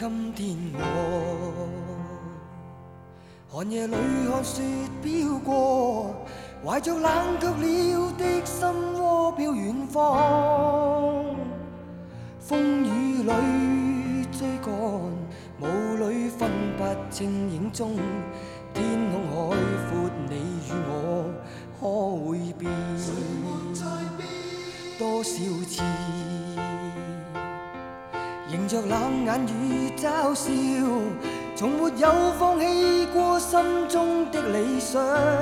今天我寒夜里看雪飘過，懷着冷卻了的心窩飄遠方。風雨裏追趕，霧裏分不清影蹤。天空海闊，你與我可會變？多少次迎着冷眼與嘲笑，從沒有放棄過心中的理想。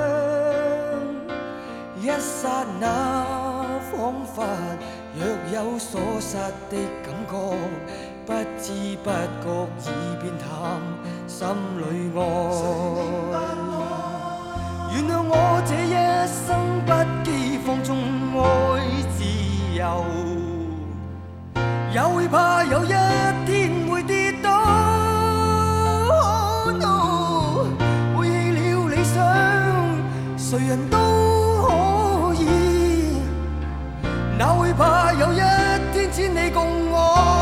一剎那彷彿若有所失的感覺，不知不覺已變淡心裏愛。原諒我這一生不羈放縱愛自由，也會怕有一天會跌倒。Oh no， 背棄了理想，誰人都可以，哪會怕有一天只你共我。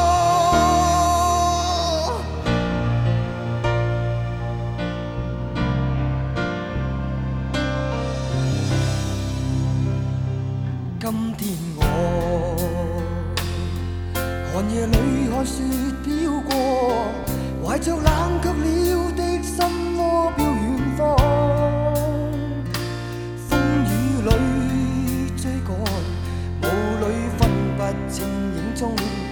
今天我寒夜裏看雪飄過，懷着冷卻了的心窩飄遠方。風雨裏追趕，霧裏分不清影蹤。